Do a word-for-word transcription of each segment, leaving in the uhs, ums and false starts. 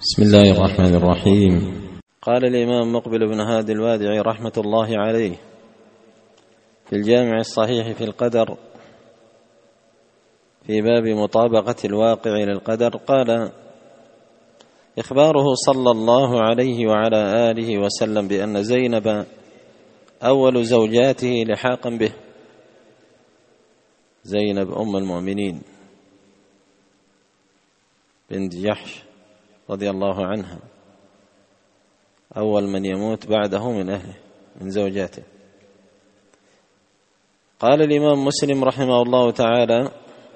بسم الله الرحمن الرحيم. قال الإمام مقبل بن هادي الوادعي رحمة الله عليه في الجامع الصحيح في القدر في باب مطابقة الواقع للقدر، قال: إخباره صلى الله عليه وعلى آله وسلم بأن زينب أول زوجاته لحاقا به، زينب أم المؤمنين بنت جحش رضي الله عنها أول من يموت بعده من أهله من زوجاته. قال الإمام مسلم رحمه الله تعالى: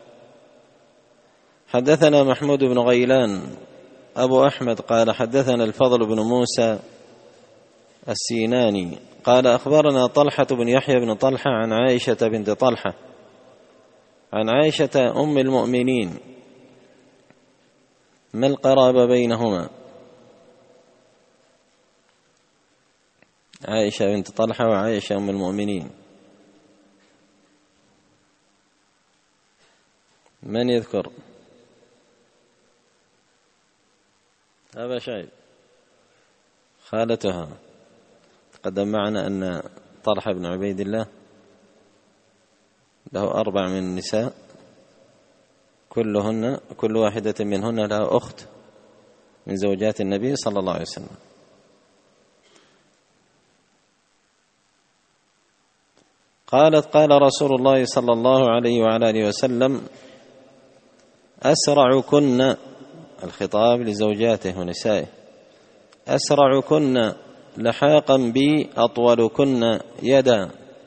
حدثنا محمود بن غيلان أبو أحمد قال حدثنا الفضل بن موسى السيناني قال أخبرنا طلحة بن يحيى بن طلحة عن عائشة بنت طلحة عن عائشة أم المؤمنين. ما القرابة بينهما؟ عائشة بنت طلحة وعائشة أم المؤمنين، من يذكر؟ أبا شايب خالتها. تقدم معنا أن طلحة بن عبيد الله له أربع من النساء، كلهن كل واحدة منهن لها أخت من زوجات النبي صلى الله عليه وسلم. قالت: قال رسول الله صلى الله عليه وعلى آله وسلم: أسرعكن، الخطاب لزوجاته ونسائه، أسرعكن لحاقا بي أطولكن يدا.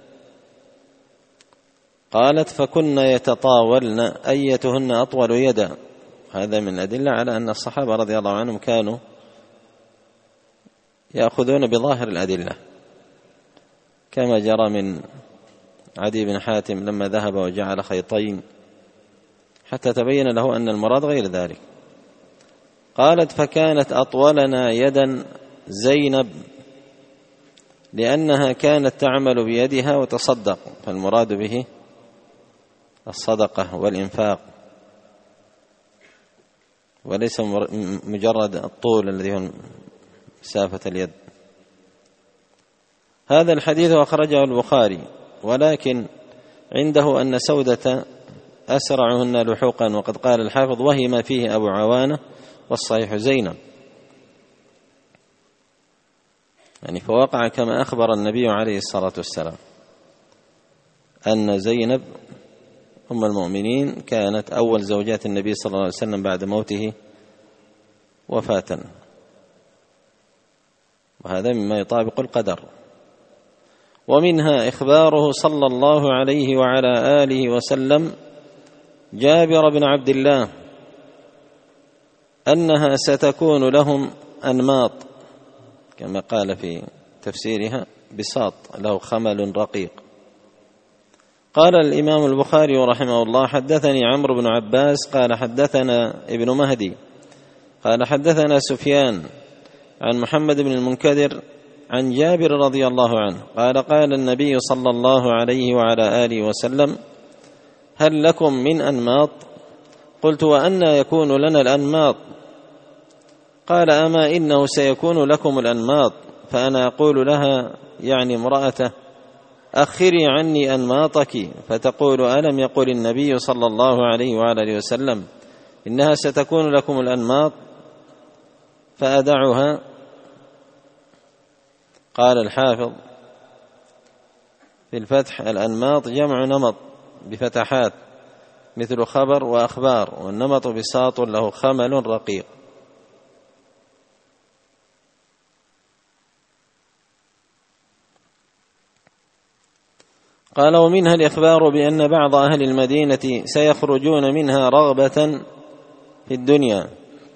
قالت: فكن يتطاولن أيتهن أطول يدا. هذا من أدلة على أن الصحابة رضي الله عنهم كانوا يأخذون بظاهر الأدلة، كما جرى من عدي بن حاتم لما ذهب وجعل خيطين حتى تبين له أن المراد غير ذلك. قالت: فكانت أطولنا يدا زينب لأنها كانت تعمل بيدها وتصدق، فالمراد به الصدقة والإنفاق وليس مجرد الطول الذي هو مسافة اليد. هذا الحديث أخرجه البخاري، ولكن عنده أن سودة أسرعهن لحوقا، وقد قال الحافظ: وهم فيه أبو عوانة والصحيح زينب، يعني فوقع كما أخبر النبي عليه الصلاة والسلام أن زينب أم المؤمنين كانت أول زوجات النبي صلى الله عليه وسلم بعد موته وفاة، وهذا مما يطابق القدر. ومنها إخباره صلى الله عليه وعلى آله وسلم جابر بن عبد الله أنها ستكون لهم أنماط، كما قال في تفسيرها بساط له خمل رقيق. قال الإمام البخاري رحمه الله: حدثني عمرو بن عباس قال حدثنا ابن مهدي قال حدثنا سفيان عن محمد بن المنكدر عن جابر رضي الله عنه قال: قال النبي صلى الله عليه وعلى آله وسلم: هل لكم من أنماط؟ قلت: وأنى يكون لنا الأنماط؟ قال: أما إنه سيكون لكم الأنماط. فأنا أقول لها، يعني امرأته: أخري عني أنماطك. فتقول: ألم يقل النبي صلى الله عليه وعلى آله وسلم إنها ستكون لكم الأنماط؟ فأدعها. قال الحافظ في الفتح: الأنماط جمع نمط بفتحات مثل خبر وأخبار، والنمط بساط له خمل رقيق. قال: ومنها الإخبار بأن بعض أهل المدينة سيخرجون منها رغبة في الدنيا،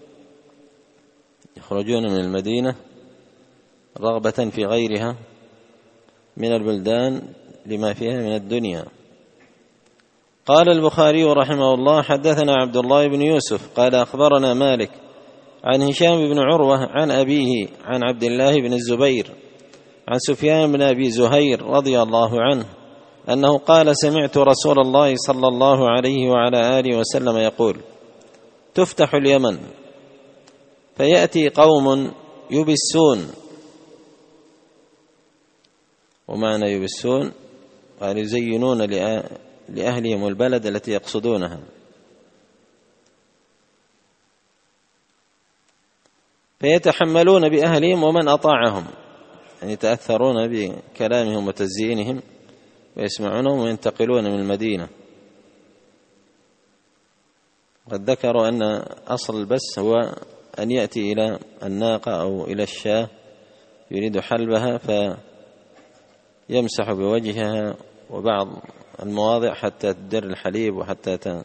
يخرجون من المدينة رغبة في غيرها من البلدان لما فيها من الدنيا. قال البخاري رحمه الله: حدثنا عبد الله بن يوسف قال أخبرنا مالك عن هشام بن عروة عن أبيه عن عبد الله بن الزبير عن سفيان بن أبي زهير رضي الله عنه أنه قال: سمعت رسول الله صلى الله عليه وعلى آله وسلم يقول: تفتح اليمن فيأتي قوم يبسون. ومعنى يبسون قال يزينون لأهلهم البلد التي يقصدونها، فيتحملون بأهلهم ومن أطاعهم، يعني يتأثرون بكلامهم وتزيينهم ويسمعونهم وينتقلون من المدينة. قد ذكروا أن أصل البس هو أن يأتي إلى الناقة أو إلى الشاة يريد حلبها فيمسح بوجهها وبعض المواضع حتى تدر الحليب وحتى ت...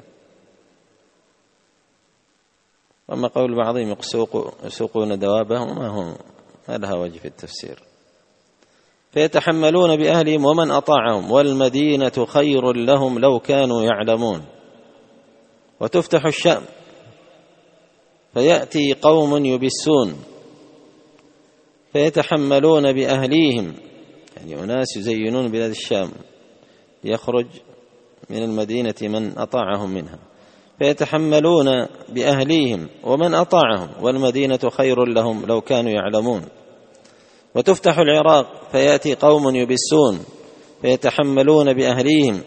وأما قول بعضهم يسوقون دوابهم ما هم ما لها وجه في التفسير. فيتحملون بأهلهم ومن أطاعهم، والمدينة خير لهم لو كانوا يعلمون. وتفتح الشام فيأتي قوم يبسون فيتحملون بأهليهم، يعني أناس يزينون بلاد الشام يخرج من المدينة من أطاعهم منها، فيتحملون بأهليهم ومن أطاعهم، والمدينة خير لهم لو كانوا يعلمون. وتفتح العراق فيأتي قوم يبسون فيتحملون بأهليهم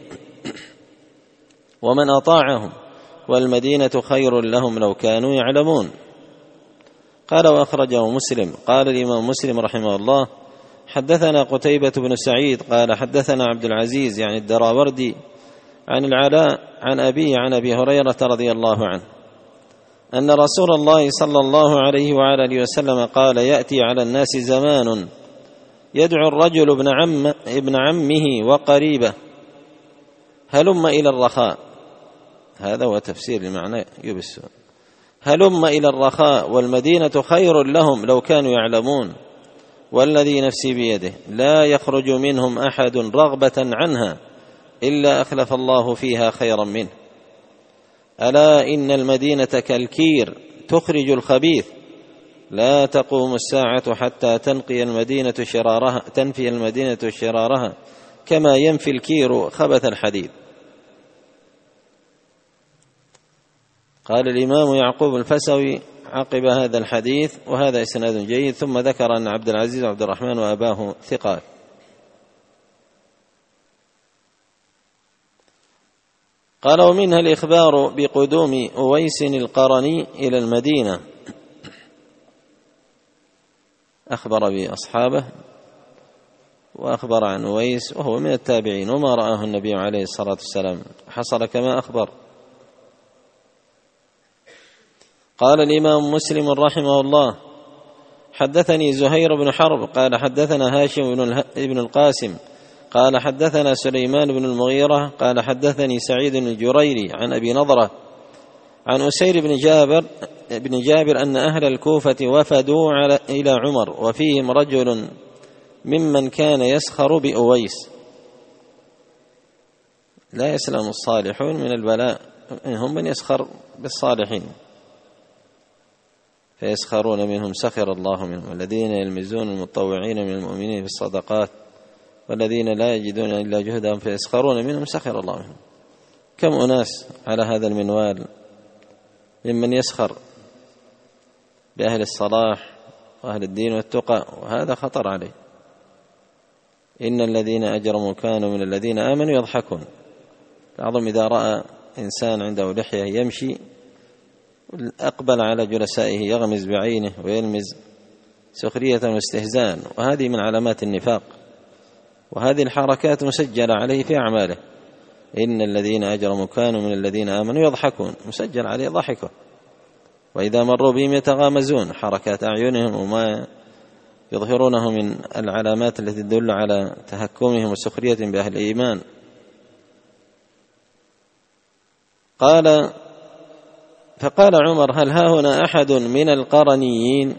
ومن أطاعهم، والمدينة خير لهم لو كانوا يعلمون. قال وأخرجه مسلم. قال الإمام مسلم رحمه الله: حدثنا قتيبة بن سعيد قال حدثنا عبد العزيز يعني الدراوردي عن العلاء عن أبيه عن أبي هريرة رضي الله عنه أن رسول الله صلى الله عليه وعلى آله وسلم قال: يأتي على الناس زمان يدعو الرجل ابن عم ابن عمه وقريبه هلم إلى الرخاء. هذا هو تفسير المعنى يبسون. هلم إلى الرخاء والمدينة خير لهم لو كانوا يعلمون، والذي نفسي بيده لا يخرج منهم أحد رغبة عنها إلا أخلف الله فيها خيرا منه. ألا إن المدينة كالكير تخرج الخبيث، لا تقوم الساعة حتى تنقي المدينة شرارها تنفي المدينة شرارها كما ينفي الكير خبث الحديد. قال الإمام يعقوب الفسوي عقب هذا الحديث: وهذا إسناد جيد. ثم ذكر أن عبد العزيز وعبد الرحمن وأباه ثقات. قال: ومنها الإخبار بقدوم أويس القرني إلى المدينة، أخبر بأصحابه وأخبر عن أويس وهو من التابعين، وما رآه النبي عليه الصلاة والسلام حصل كما أخبر. قال الإمام مسلم رحمه الله: حدثني زهير بن حرب قال حدثنا هاشم بن القاسم قال حدثنا سليمان بن المغيرة قال حدثني سعيد بن الجريري عن أبي نضرة عن أسير بن جابر بن جابر أن أهل الكوفة وفدوا على إلى عمر وفيهم رجل ممن كان يسخر بأويس. لا يسلم الصالحون من البلاء، هم من يسخر بالصالحين فيسخرون منهم سخر الله منهم، الذين يلمزون المتطوعين من المؤمنين في الصدقات والذين لا يجدون إلا جهدهم فيسخرون منهم سخر الله منهم. كم أناس على هذا المنوال ممن يسخر بأهل الصلاح وأهل الدين والتقى، وهذا خطر عليه. إن الذين أجرموا كانوا من الذين آمنوا يضحكون. بعضهم إذا رأى إنسان عنده لحية يمشي أقبل على جلسائه يغمز بعينه ويلمز سخرية واستهزاء، وهذه من علامات النفاق، وهذه الحركات مسجلة عليه في أعماله. إن الذين أجرموا كانوا من الذين آمنوا يضحكون، مسجل عليه ضحكه، وإذا مروا بهم يتغامزون، حركات أعينهم وما يظهرونه من العلامات التي تدل على تهكمهم وسخريتهم بأهل الإيمان. قال: فقال عمر: هل ها هنا أحد من القرنيين؟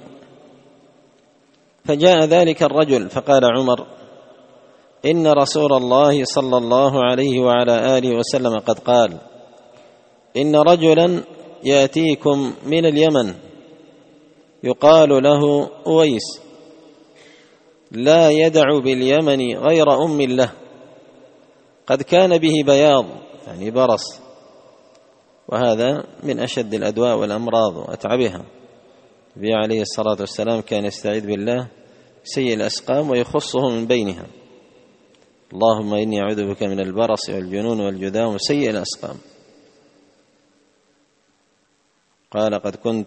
فجاء ذلك الرجل فقال عمر: إن رسول الله صلى الله عليه وعلى آله وسلم قد قال: إن رجلا يأتيكم من اليمن يقال له أويس لا يدع باليمن غير أم له، قد كان به بياض يعني برص، وهذا من أشد الأدواء والأمراض وأتعبها، النبي عليه الصلاة والسلام كان يستعيذ بالله سيء الأسقام ويخصه من بينها: اللهم إني أعوذ بك من البرص والجنون والجذام وسيء الأسقام. قال قد كنت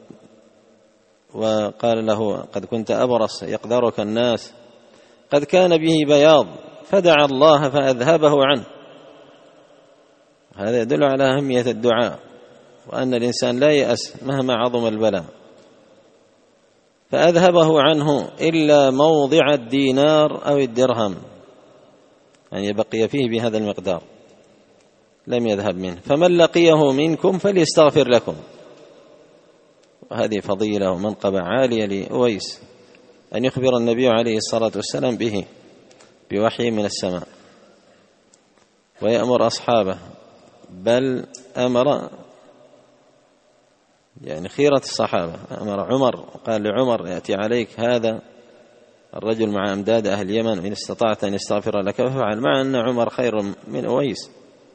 وقال له قد كنت أبرص يقدرك الناس، قد كان به بياض، فدعا الله فأذهبه عنه. هذا يدل على أهمية الدعاء، وأن الإنسان لا يأس مهما عظم البلاء. فأذهبه عنه إلا موضع الدينار أو الدرهم، يعني بقي فيه بهذا المقدار لم يذهب منه. فمن لقيه منكم فليستغفر لكم. وهذه فضيلة ومنقبة عالية لأويس أن يخبر النبي عليه الصلاة والسلام به بوحي من السماء ويأمر أصحابه، بل أمر يعني خيرة الصحابة، أمر عمر قال لعمر: يأتي عليك هذا الرجل مع أمداد أهل اليمن، إن استطعت أن يستغفر لك فافعل، مع أن عمر خير من أويس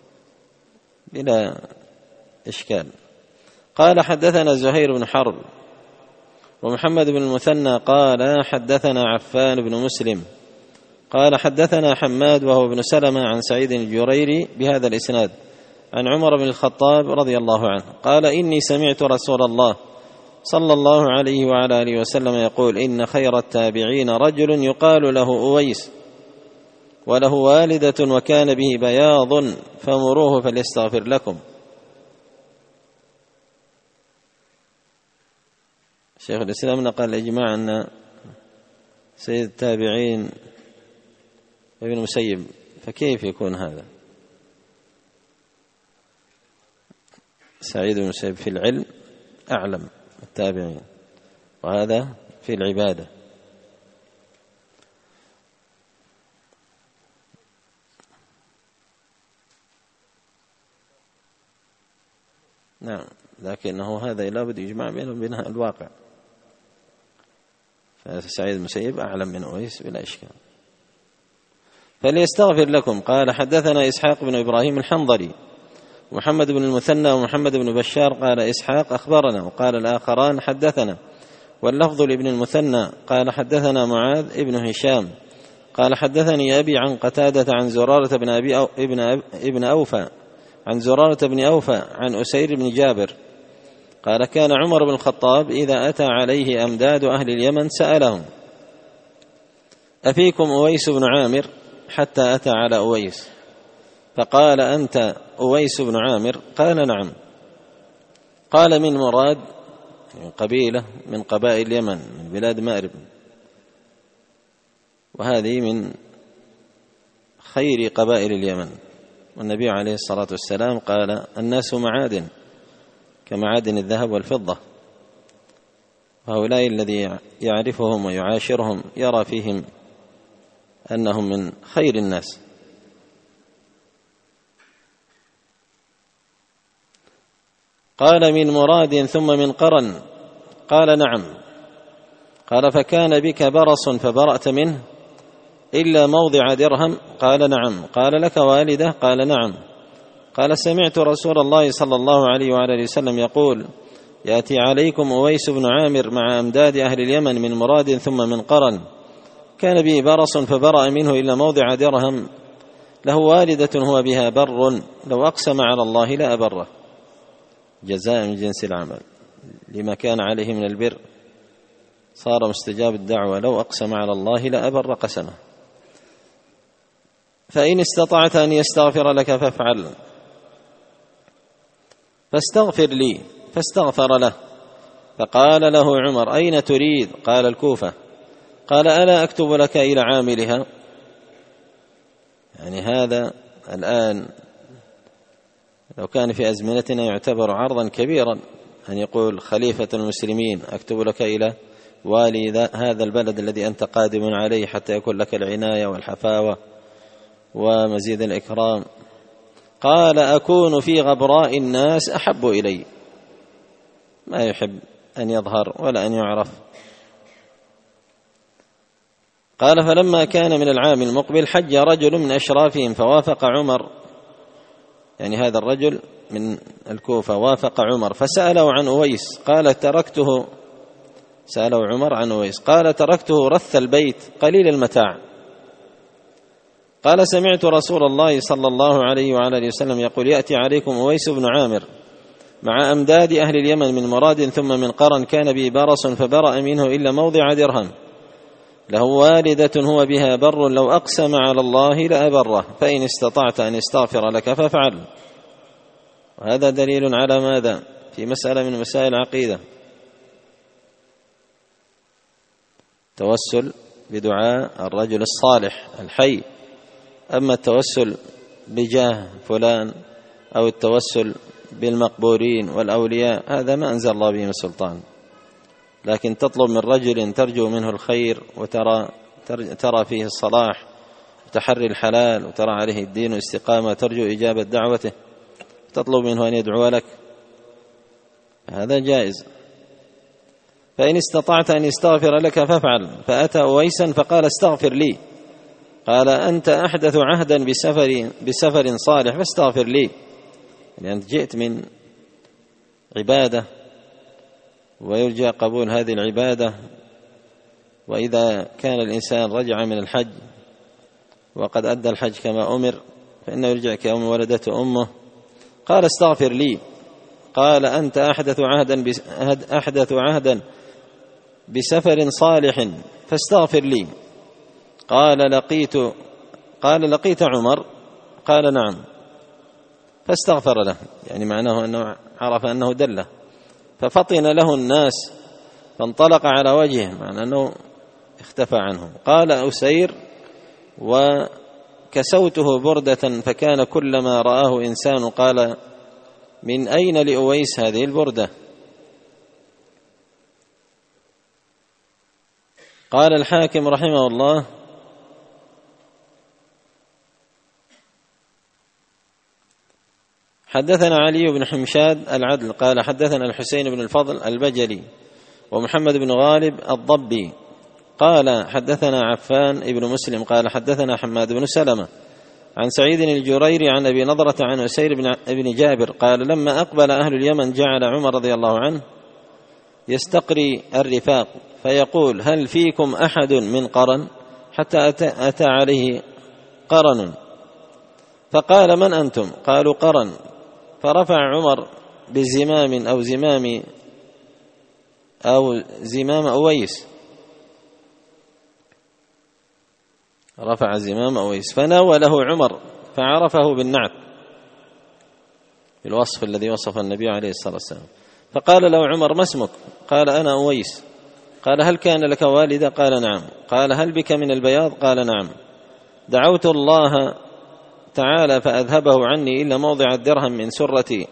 بلا إشكال. قال: حدثنا زهير بن حرب ومحمد بن المثنى قال: حدثنا عفان بن مسلم قال: حدثنا حماد وهو ابن سلمة عن سعيد الجريري بهذا الإسناد عن عمر بن الخطاب رضي الله عنه قال: إني سمعت رسول الله صلى الله عليه وعلى آله وسلم يقول: إن خير التابعين رجل يقال له أويس، وله والدة وكان به بياض، فمروه فليستغفر لكم. شيخ الإسلام نقل إجماع أن سيد التابعين ابن المسيب، فكيف يكون هذا؟ سعيد بن المسيب في العلم أعلم التابعين، وهذا في العبادة. نعم، لكنه هذا لابد يجمع بينه وبين الواقع، فسعيد بن المسيب أعلم من أويس بلا إشكال. فليستغفر لكم. قال: حدثنا إسحاق بن إبراهيم الحنظلي محمد بن المثنى ومحمد بن بشار. قال إسحاق: أخبرنا. وقال الآخران: حدثنا. واللفظ لابن المثنى قال: حدثنا معاذ ابن هشام قال: حدثني أبي عن قتادة عن زرارة بن أبي أو ابن, أب ابن أوفى عن زرارة بن أوفى عن أسير بن جابر قال: كان عمر بن الخطاب إذا أتى عليه أمداد أهل اليمن سألهم: أفيكم أويس بن عامر؟ حتى أتى على أويس فقال: أنت أويس بن عامر؟ قال: نعم. قال: من مراد؟ من قبيلة من قبائل اليمن من بلاد مأرب، وهذه من خير قبائل اليمن. والنبي عليه الصلاة والسلام قال: الناس معادن كمعادن الذهب والفضة، وهؤلاء الذي يعرفهم ويعاشرهم يرى فيهم أنهم من خير الناس. قال: من مراد ثم من قرن؟ قال: نعم. قال: فكان بك برص فبرأت منه إلا موضع درهم؟ قال: نعم. قال: لك والدة؟ قال: نعم. قال: سمعت رسول الله صلى الله عليه وعلى اله وسلم يقول: يأتي عليكم أويس بن عامر مع أمداد أهل اليمن من مراد ثم من قرن، كان به برص فبرأ منه إلا موضع درهم، له والدة هو بها بر، لو أقسم على الله لأبره، جزاء من جنس العمل، لما كان عليه من البر صار مستجاب الدعوة، لو أقسم على الله لأبر قسمه. فإن استطعت أن يستغفر لك فافعل، فاستغفر لي، فاستغفر له. فقال له عمر: أين تريد؟ قال: الكوفة. قال: ألا أكتب لك إلى عاملها؟ يعني هذا الآن لو كان في أزمنتنا يعتبر عرضا كبيرا، أن يقول خليفة المسلمين: أكتب لك إلى والي هذا البلد الذي أنت قادم عليه حتى يكون لك العناية والحفاوة ومزيد الإكرام. قال: أكون في غبراء الناس أحب إلي، ما يحب أن يظهر ولا أن يعرف. قال: فلما كان من العام المقبل حج رجل من أشرافهم فوافق عمر، يعني هذا الرجل من الكوفة وافق عمر، فسأله عن أويس، قال: تركته سأله عمر عن أويس قال تركته رث البيت قليل المتاع. قال سمعت رسول الله صلى الله عليه وعلى آله وسلم يقول يأتي عليكم أويس بن عامر مع أمداد أهل اليمن من مراد ثم من قرن كان به برص فبرأ منه إلا موضع درهم، له والدة هو بها بر لو أقسم على الله لأبره، فإن استطعت أن يستغفر لك فافعل. وهذا دليل على ماذا؟ في مسألة من مسائل العقيدة، توسل بدعاء الرجل الصالح الحي. أما التوسل بجاه فلان أو التوسل بالمقبورين والأولياء هذا ما أنزل الله به من سلطان، لكن تطلب من رجل ترجو منه الخير وترى ترى فيه الصلاح وتحري الحلال وترى عليه الدين والاستقامة، ترجو إجابة دعوته، تطلب منه أن يدعو لك، هذا جائز. فإن استطعت أن يستغفر لك فافعل. فأتى أويسا فقال استغفر لي، قال أنت أحدث عهدا بسفر, بسفر صالح فاستغفر لي، يعني أنت جئت من عبادة ويرجى قبول هذه العبادة، وإذا كان الإنسان رجع من الحج وقد أدى الحج كما أمر فإنه يرجع كيوم ولدته أمه. قال استغفر لي، قال أنت أحدث عهدا أحدث عهدا بسفر صالح فاستغفر لي. قال لقيت قال لقيت عمر؟ قال نعم، فاستغفر له، يعني معناه أنه عرف أنه دله، ففطن له الناس فانطلق على وجهه، معنى أنه اختفى عنه. قال أسير وكسوته بردة فكان كلما رآه إنسان قال من أين لأويس هذه البردة؟ قال الحاكم رحمه الله حدثنا علي بن حمشاد العدل قال حدثنا الحسين بن الفضل البجلي ومحمد بن غالب الضبي قال حدثنا عفان بن مسلم قال حدثنا حماد بن سلمة عن سعيد الجريري عن أبي نضرة عن أسير بن جابر قال لما أقبل أهل اليمن جعل عمر رضي الله عنه يستقري الرفاق فيقول هل فيكم أحد من قرن؟ حتى أتى, أتى عليه قرن فقال من أنتم؟ قالوا قرن، فرفع عمر بزمام أو زمام أو زمام أويس، رفع زمام أويس فناوله عمر فعرفه بالنعت بالوصف الذي وصف النبي عليه الصلاة والسلام، فقال له عمر ما اسمك؟ قال أنا أويس. قال هل كان لك والدة؟ قال نعم. قال هل بك من البياض؟ قال نعم. دعوت الله تعالى فأذهبه عني إلا موضع الدرهم من سرتي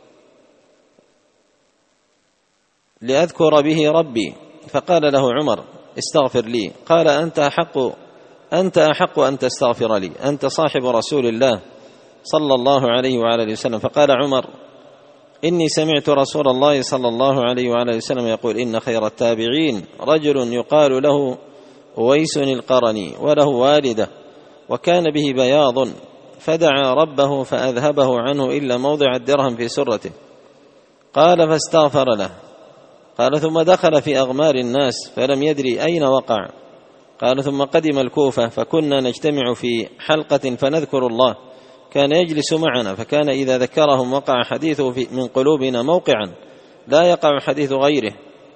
لأذكر به ربي. فقال له عمر استغفر لي. قال أنت أحق أنت أحق أن تستغفر لي، أنت صاحب رسول الله صلى الله عليه وعلى آله وسلم. فقال عمر إني سمعت رسول الله صلى الله عليه وعلى آله وسلم يقول إن خير التابعين رجل يقال له أويس القرني وله والدة وكان به بياض فدعا ربه فأذهبه عنه إلا موضع الدرهم في سرته. قال فاستغفر له. قال ثم دخل في أغمار الناس فلم يدري أين وقع. قال ثم قدم الكوفة فكنا نجتمع في حلقة فنذكر الله، كان يجلس معنا فكان إذا ذكرهم وقع حديثه من قلوبنا موقعا لا يقع حديث غيره،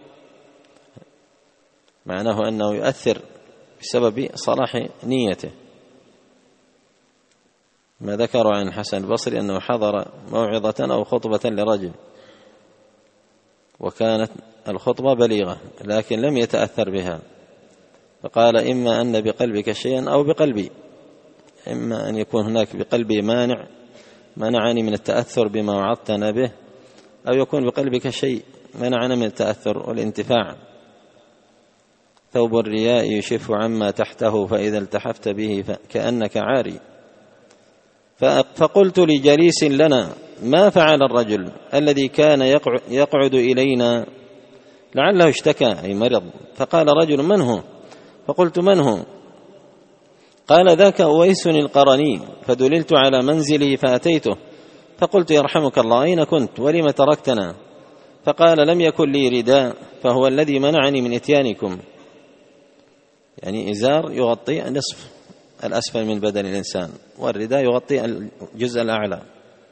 معناه أنه يؤثر بسبب صلاح نيته. ما ذكر عن حسن البصري أنه حضر موعظة أو خطبة لرجل وكانت الخطبة بليغة لكن لم يتأثر بها، فقال إما أن بقلبك شيئا أو بقلبي، إما أن يكون هناك بقلبي مانع منعني من التأثر بما وعظتنا به، أو يكون بقلبك شيء منعنا من التأثر والانتفاع. ثوب الرياء يشف عما تحته فإذا التحفت به كأنك عاري. فقلت لجليس لنا ما فعل الرجل الذي كان يقعد إلينا لعله اشتكى أي مرض؟ فقال رجل من هو؟ فقلت من هو؟ قال ذاك أويس القرني، فدللت على منزلي فأتيته فقلت يرحمك الله أين كنت ولم تركتنا؟ فقال: لم يكن لي رداء فهو الذي منعني من إتيانكم. يعني إزار يغطي نصف الأسفل من بدن الإنسان، والرداء يغطي الجزء الأعلى.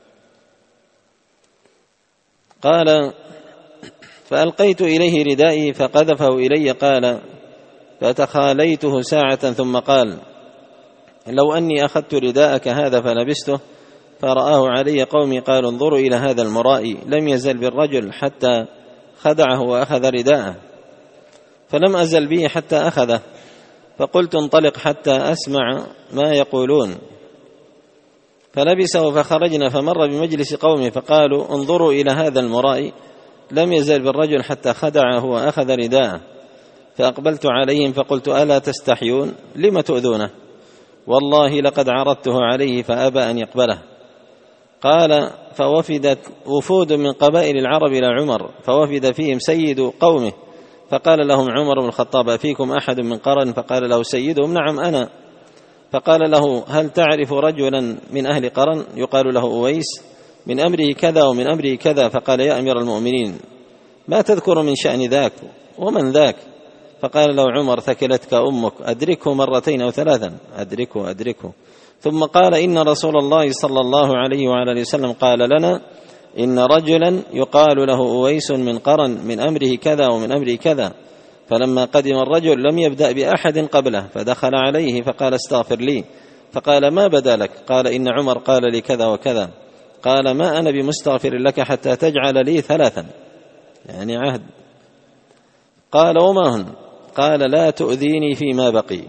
قال: فألقيت إليه ردائي فقذفه إلي. قال: فتخاليته ساعة ثم قال: لو أني أخذت رداءك هذا فلبسته فرآه علي قومي قالوا: انظروا إلى هذا المرائي لم يزل بالرجل حتى خدعه وأخذ رداءه، فلم أزل به حتى أخذه، فقلت: انطلق حتى أسمع ما يقولون. فلبسه فخرجنا، فمر بمجلس قومه فقالوا: انظروا إلى هذا المرائي لم يزل بالرجل حتى خدعه وأخذ رداءه. فأقبلت عليهم فقلت: ألا تستحيون؟ لم تؤذونه؟ والله لقد عرضته عليه فأبى أن يقبله. قال: فوفدت وفود من قبائل العرب إلى عمر، فوفد فيهم سيد قومه، فقال لهم عمر بن الخطاب: أفيكم أحد من قرن؟ فقال له سيدهم: نعم أنا. فقال له: هل تعرف رجلا من أهل قرن يقال له أويس من أمره كذا ومن أمره كذا؟ فقال: يا أمير المؤمنين، ما تذكر من شأن ذاك؟ ومن ذاك؟ فقال له عمر: ثكلتك أمك، أدركه مرتين أو ثلاثا، أدركه أدركه. ثم قال: إن رسول الله صلى الله عليه وعلى آله وسلم قال لنا: إن رجلا يقال له أويس من قرن من أمره كذا ومن أمره كذا. فلما قدم الرجل لم يبدأ بأحد قبله، فدخل عليه فقال: استغفر لي. فقال: ما بدا لك؟ قال: إن عمر قال لي كذا وكذا. قال: ما أنا بمستغفر لك حتى تجعل لي ثلاثا، يعني عهد. قال: وما هن؟ قال: لا تؤذيني فيما بقي،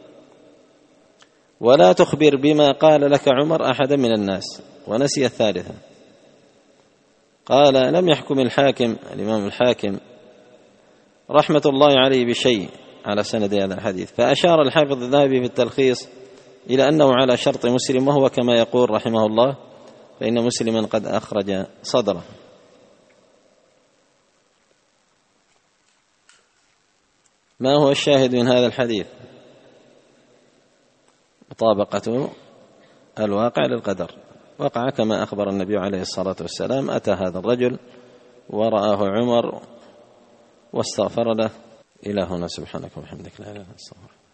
ولا تخبر بما قال لك عمر أحدا من الناس. ونسي الثالثة. قال: لم يحكم الحاكم الإمام الحاكم رحمة الله عليه بشيء على سند هذا الحديث. فأشار الحافظ الذهبي في التلخيص إلى أنه على شرط مسلم، وهو كما يقول رحمه الله: فإن مسلما قد أخرج صدره. ما هو الشاهد من هذا الحديث؟ مطابقة الواقع للقدر. وقع كما أخبر النبي عليه الصلاة والسلام: أتى هذا الرجل ورآه عمر واستغفر له. إلى هنا. سبحانك وبحمدك، لا إله إلا أنت، استغفرك.